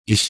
Ich,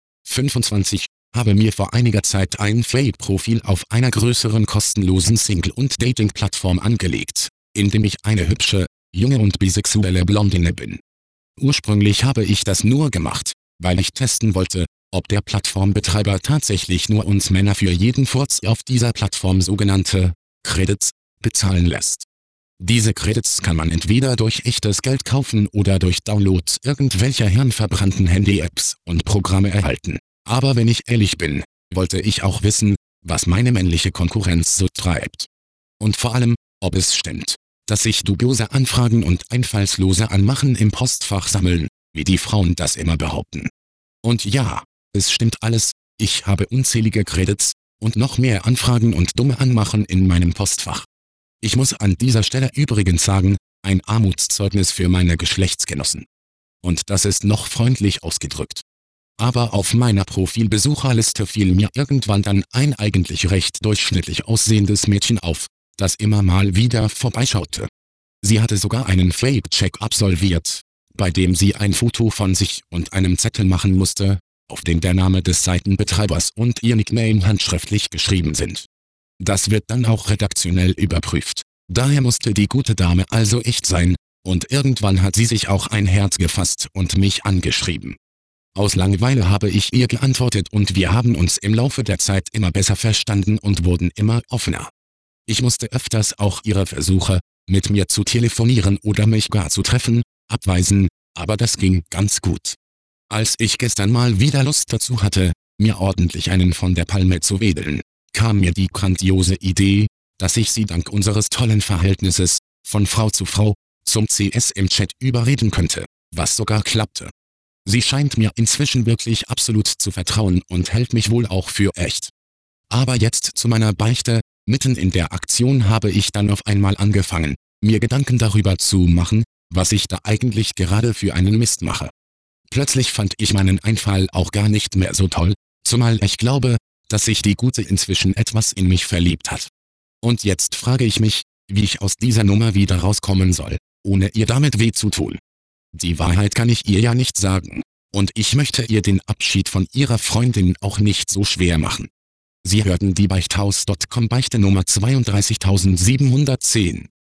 25, habe mir vor einiger Zeit ein Fake-Profil auf einer größeren kostenlosen Single- und Dating-Plattform angelegt, in dem ich eine hübsche, junge und bisexuelle Blondine bin. Ursprünglich habe ich das nur gemacht, weil ich testen wollte, ob der Plattformbetreiber tatsächlich nur uns Männer für jeden Furz auf dieser Plattform sogenannte Credits bezahlen lässt. Diese Credits kann man entweder durch echtes Geld kaufen oder durch Downloads irgendwelcher hirnverbrannten Handy-Apps und Programme erhalten. Aber wenn ich ehrlich bin, wollte ich auch wissen, was meine männliche Konkurrenz so treibt. Und vor allem, ob es stimmt, dass sich dubiose Anfragen und einfallslose Anmachen im Postfach sammeln, wie die Frauen das immer behaupten. Und ja, es stimmt alles, ich habe unzählige Credits und noch mehr Anfragen und dumme Anmachen in meinem Postfach. Ich muss an dieser Stelle übrigens sagen, ein Armutszeugnis für meine Geschlechtsgenossen. Und das ist noch freundlich ausgedrückt. Aber auf meiner Profilbesucherliste fiel mir irgendwann dann ein eigentlich recht durchschnittlich aussehendes Mädchen auf, das immer mal wieder vorbeischaute. Sie hatte sogar einen Fake-Check absolviert, bei dem sie ein Foto von sich und einem Zettel machen musste, auf dem der Name des Seitenbetreibers und ihr Nickname handschriftlich geschrieben sind. Das wird dann auch redaktionell überprüft. Daher musste die gute Dame also echt sein, und irgendwann hat sie sich auch ein Herz gefasst und mich angeschrieben. Aus Langeweile habe ich ihr geantwortet und wir haben uns im Laufe der Zeit immer besser verstanden und wurden immer offener. Ich musste öfters auch ihre Versuche, mit mir zu telefonieren oder mich gar zu treffen, abweisen, aber das ging ganz gut. Als ich gestern mal wieder Lust dazu hatte, mir ordentlich einen von der Palme zu wedeln, kam mir die grandiose Idee, dass ich sie dank unseres tollen Verhältnisses, von Frau zu Frau, zum CS im Chat überreden könnte, was sogar klappte. Sie scheint mir inzwischen wirklich absolut zu vertrauen und hält mich wohl auch für echt. Aber jetzt zu meiner Beichte: Mitten in der Aktion habe ich dann auf einmal angefangen, mir Gedanken darüber zu machen, was ich da eigentlich gerade für einen Mist mache. Plötzlich fand ich meinen Einfall auch gar nicht mehr so toll, zumal ich glaube, dass sich die Gute inzwischen etwas in mich verliebt hat. Und jetzt frage ich mich, wie ich aus dieser Nummer wieder rauskommen soll, ohne ihr damit weh zu tun. Die Wahrheit kann ich ihr ja nicht sagen, und ich möchte ihr den Abschied von ihrer Freundin auch nicht so schwer machen. Sie hörten die Beichthaus.com Beichte Nummer 32710.